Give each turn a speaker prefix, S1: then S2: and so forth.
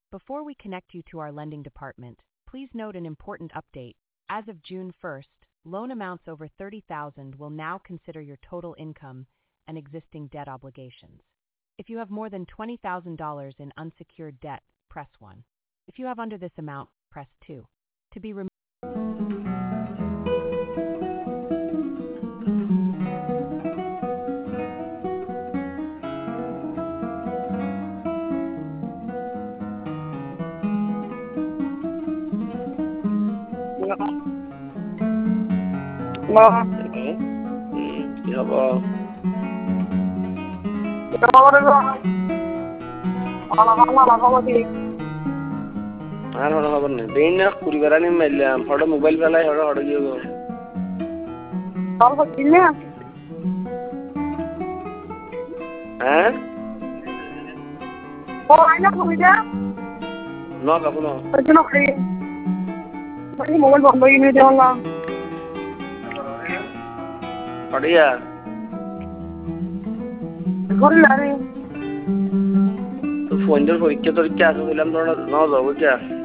S1: Before we connect you to our lending department, please note an important update. As of June 1st, loan amounts over $30,000 will now consider your total income and existing debt obligations. If you have more than $20,000 in unsecured debt, press 1. If you have under this amount, press 2. To be removed.
S2: কি হব আর হলো খবর নেই দেই না কুড়ি বেড়া নিয়ে মারলাম হঠাৎ মোবাইল ফেলাই হঠাৎ গিয়ে গো হ্যাঁ ন কাপু ন
S3: মোবাইল বন্ধ কিনে দেওয়ালাম
S2: পাঠিয়া
S3: করলে
S2: তো ফোন পরীক্ষা টরীক্ষা আছে বললাম তোর ন যাবো কে